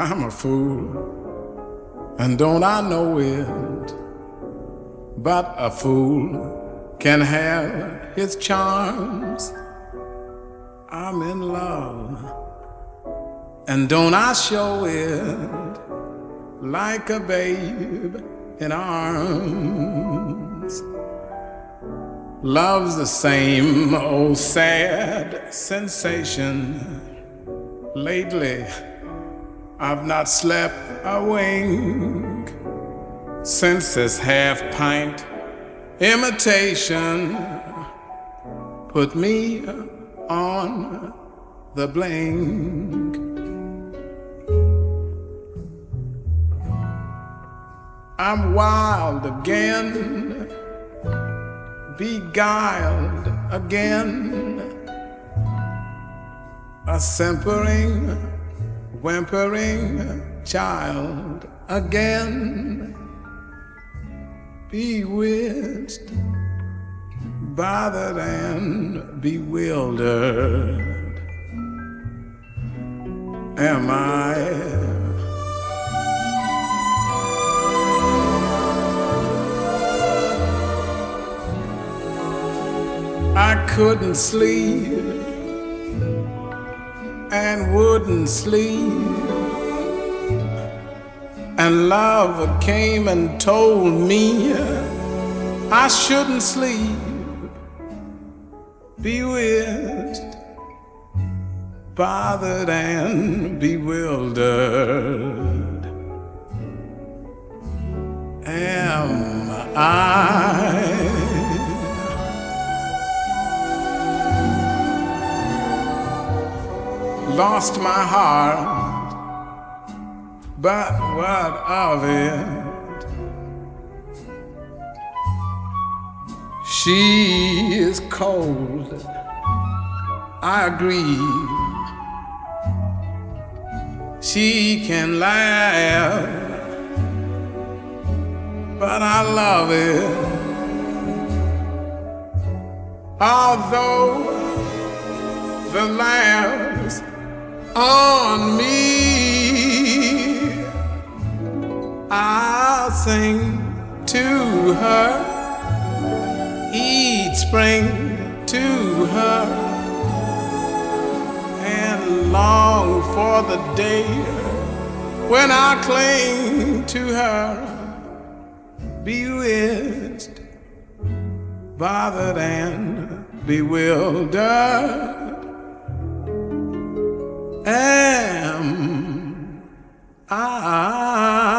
I'm a fool, and don't I know it? But a fool can have his charms. I'm in love, and don't I show it like a babe in arms? Love's the same old sad sensation. Lately, I've not slept a wink since this half-pint imitation put me on the blink. I'm wild again, beguiled again, a simpering, whimpering child again, bewitched, bothered and bewildered am I. I couldn't sleep and wouldn't sleep, and love came and told me I shouldn't sleep. Bewitched, bothered and bewildered am I. Lost my heart, but what of it? She is cold, I agree. She can laugh, but I love it. Although the laughs on me, I'll sing to her each spring to her, and long for the day when I cling to her, bewitched, bothered and bewildered am I.